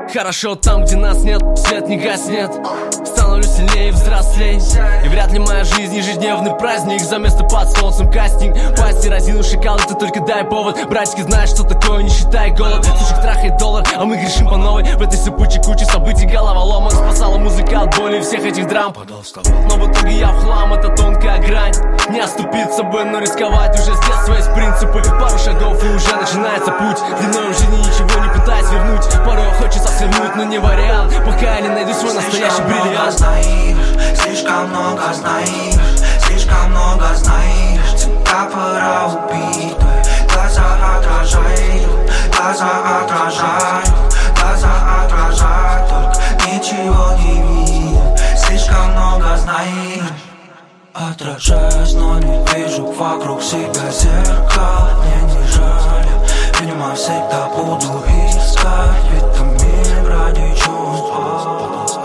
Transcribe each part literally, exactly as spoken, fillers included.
Хорошо там, где нас нет, свет не гаснет. Становлюсь сильнее и взрослей. И вряд ли моя жизнь ежедневный праздник. За место под солнцем кастинг. Пасти разину шакал, ты только дай повод. Братики знают, что такое, не считай голод. Сучек трахает доллар, а мы грешим по новой. В этой сыпучей куче событий головоломок. Спасала музыка от боли всех этих драм. Но в итоге я в хлам, это тонкая грань. Не оступиться бы, но рисковать уже с детства есть принципы. Пару шагов и уже начинается путь. Длиною в жизни ничего не пытаясь вернуть. Порой хочется свернуть, но не вариант. Пока я не найду свой настоящий бриллиант. Знаешь, слишком много знаешь, слишком много знаешь. Тебя пора убить, твои глаза отражают, глаза отражают, глаза отражают, только ничего не видят. Слишком много знаешь. Отражаюсь, но не вижу вокруг себя зеркал. Мне не жаль, видимо всегда буду искать витамин ради чувства.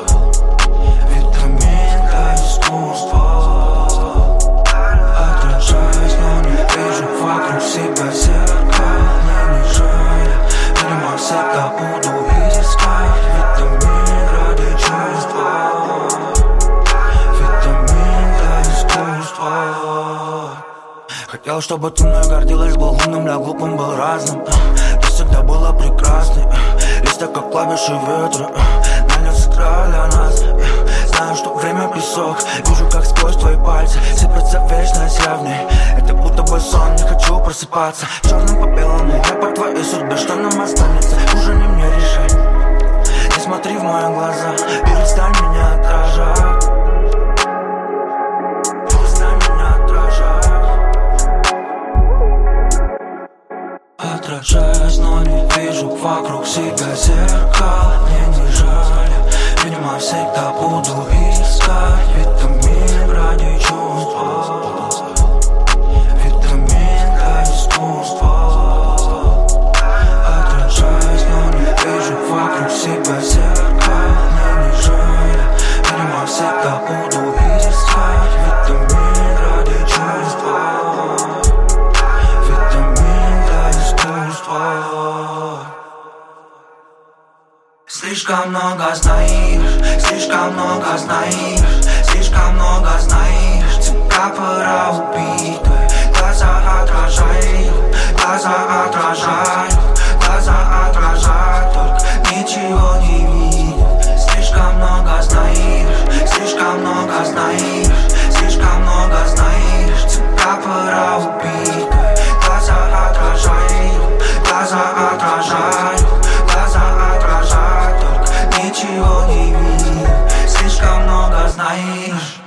Всегда буду искать витамин ради чувства, витамин для искусства. Хотел, чтобы ты мной гордилась, был умным, для глупым был разным. Ты всегда была прекрасной, листья как клавиши ветра, на лес сыграли для нас. Знаю, что время песок, вижу, как сквозь твои пальцы сыпется вечность я в ней. Это будто бы сон, не хочу просыпаться. Черным по белому, я по твоей судьбе, что нам останется, уже не мне решать. Не смотри в мои глаза, перестань меня отражать. Перестань меня отражать. Отражаюсь, но не вижу вокруг себя зеркал. Мне не жаль, видимо всегда буду искать витамин ради чувства, витамин для искусства. Отражаюсь, но не вижу вокруг себя зеркал. Мне не жаль, видимо всегда буду искать витамин ради чувства, витамин для искусства. Слишком много знаешь, слишком много знаешь, слишком много знаешь. Тебя пора убить, твои глаза отражают, глаза отражают, глаза отражают, только ничего не видят. Слишком много знаешь, слишком много знаешь, слишком много знаешь. Тебя пора убить, твои глаза отражают, глаза отражают, глаза отражают, только ничего не видят. Слишком много знаешь.